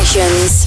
Sessions.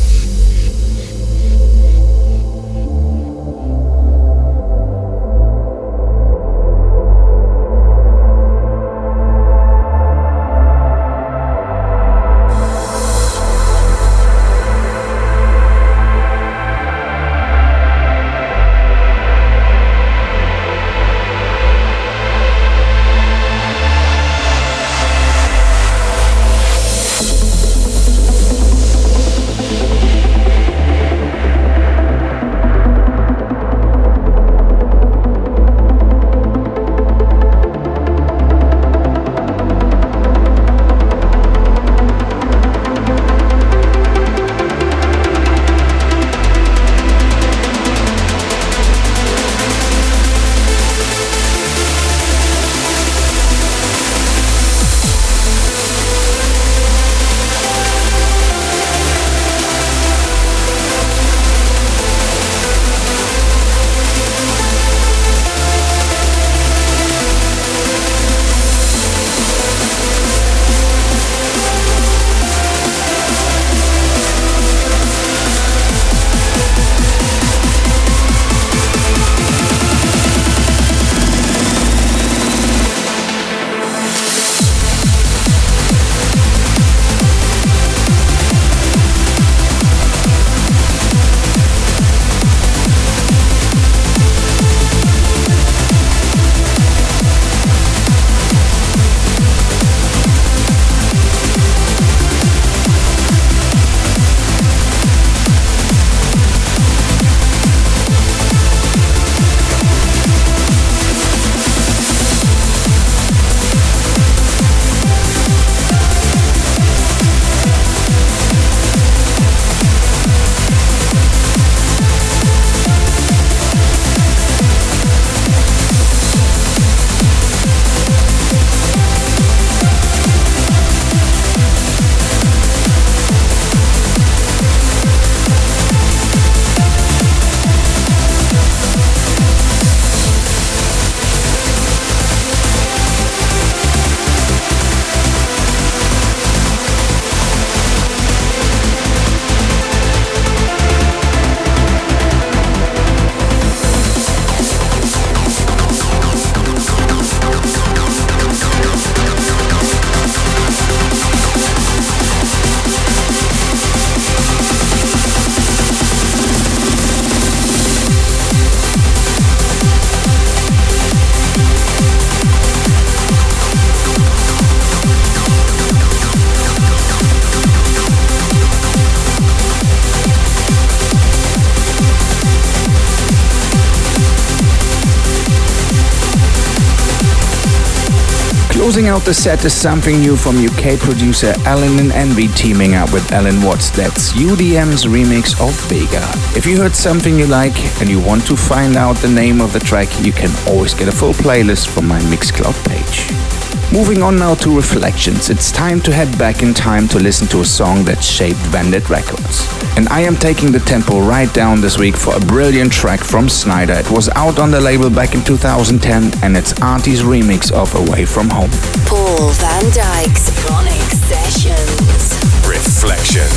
Closing out the set is something new from UK producer Alan and Envy teaming up with Alan Watts. That's UDM's remix of Vega. If you heard something you like and you want to find out the name of the track, you can always get a full playlist from my Mixcloud page. Moving on now to Reflections, it's time to head back in time to listen to a song that shaped Vandit Records. And I am taking the tempo right down this week for a brilliant track from Snyder. It was out on the label back in 2010 and it's Artie's remix of Away From Home. Paul van Dyk's Sonic Sessions. Reflections.